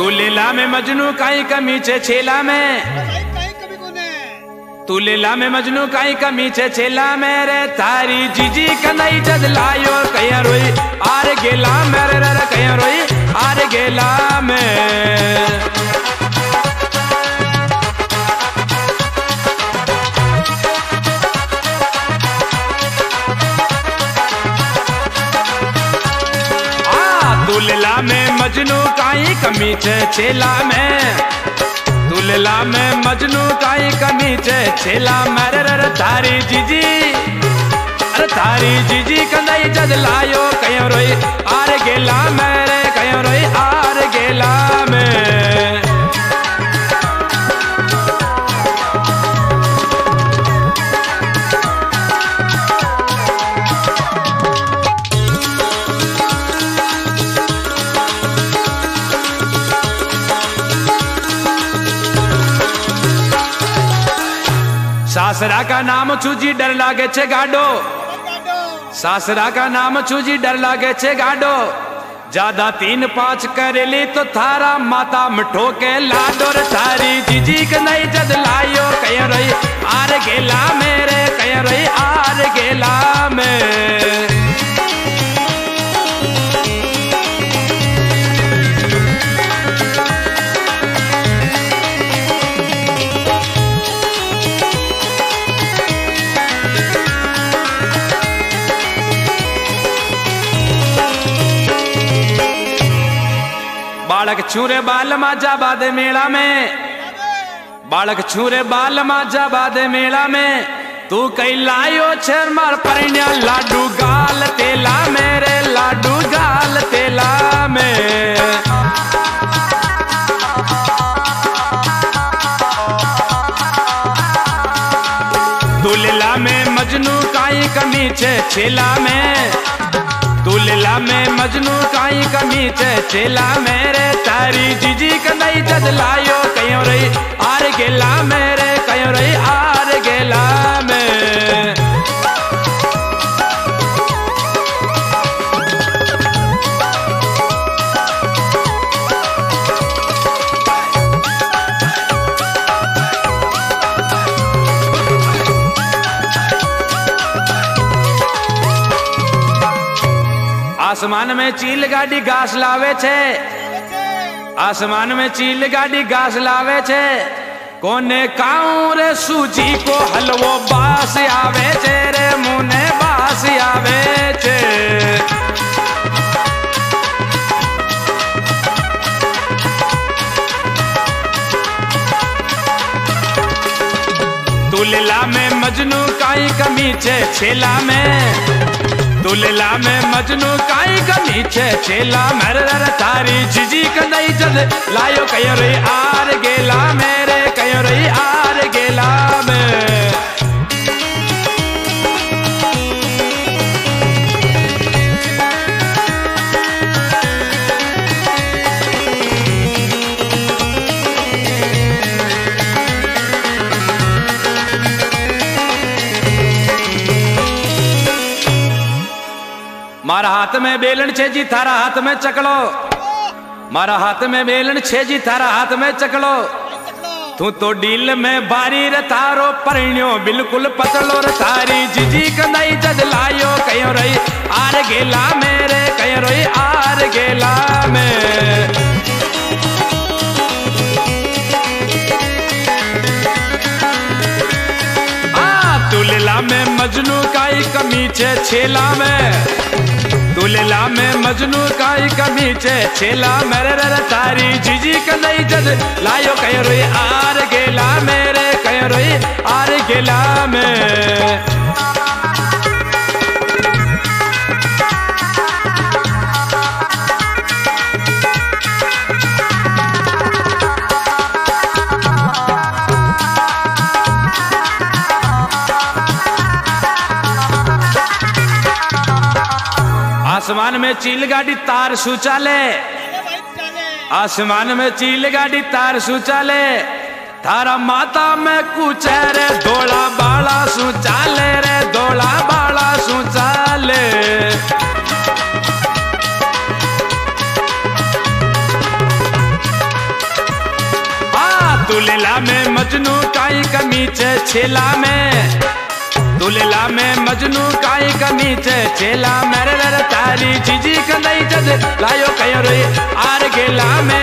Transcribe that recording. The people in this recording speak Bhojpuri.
तू लीला में मजनू काई कमी छे छेला में, तू लीला में मजनू काई कमी छे छेला में रे थारी जीजी कन्हई जद लायो कया रोई आर गेला मेरे रे कया रोई आर गेला में। दुल्ला में मजनू काई कमी छे छेला में, दुल्ला में मजनू काई कमी छे छेला मेरे रे थारी जीजी, अरे थारी जीजी कन्हई जद लायो कयो रोई आर गेला मेरे कयो रोई आर गेला में। सासरा का नाम छूजी डर लागे छे गाडो, सासरा का नाम छूजी डर लागे छे गाडो, ज्यादा 3-5 करेली तो थारा माता मिठो के लाडो रे थारी जीजी कन्हई जद लायो कया रही आर गेला मेरे कया रही आर गेला में। बालक छूरे बाल माजा बादे मेला में, बालक छूरे बाल माजा बादे मेला में, तू कई लायो छेर मार परिण्या लाडू गाल तेला मेरे लाडू गाल तेला में। दुल्ला में मजनू काई कमी छे छेला में, दुल्ला में मजनू काई कमी छे छेला मेरे तारी जीजी कन्हई जद लायो कयो रही आर गेला मेरे कयो रही आर गेला में। आसमान में चील गाड़ी घास लावे छे, आसमान में चील गाड़ी घास लावे छे, कोने काऊ रे सूजी को हलवो बास आवे छे रे मुने बास आवे छे। दुल्ला में मजनू काई कमी छे छेला में, दुल्ला में मजनू काई कमी छे छेला मेरे रे थारी जीजी कन्हई जद लायो कयो रही आर गेला मेरे कयो रही आर गेला में। मारा हाथ में बेलन छे जी थारा हाथ में चकलो, मारा हाथ में बेलन छे जी थारा हाथ में चकलो, तू तो डील में बारी रे थारो परिण्यो बिल्कुल पतलो रे थारी जीजी कन्हई जद लायो कयो रही आर गेला मेरे कयो रही आर गेला में। दुल्ला में मजनू काई कमी छे छेला में, दुल्ला में मजनू काई कमी छे छेला मेरे रे तारी जीजी कन्हई जद लायो कयो रोई आर गेला मेरे कयो रोई आर गेला में। आसमान में चील गाड़ी तार सुचाले, आसमान में चील गाड़ी तार सुचाले, थारा माता में कुचे रे धोला बाला सुचाले रे धोला बाला सुचाले। मजनू काई कमी छे छेला में, दुलेला में मजनू काई कमी छे छेला में। रे तारी जीजी कंदई जद लायो कयो रे आर गेला में।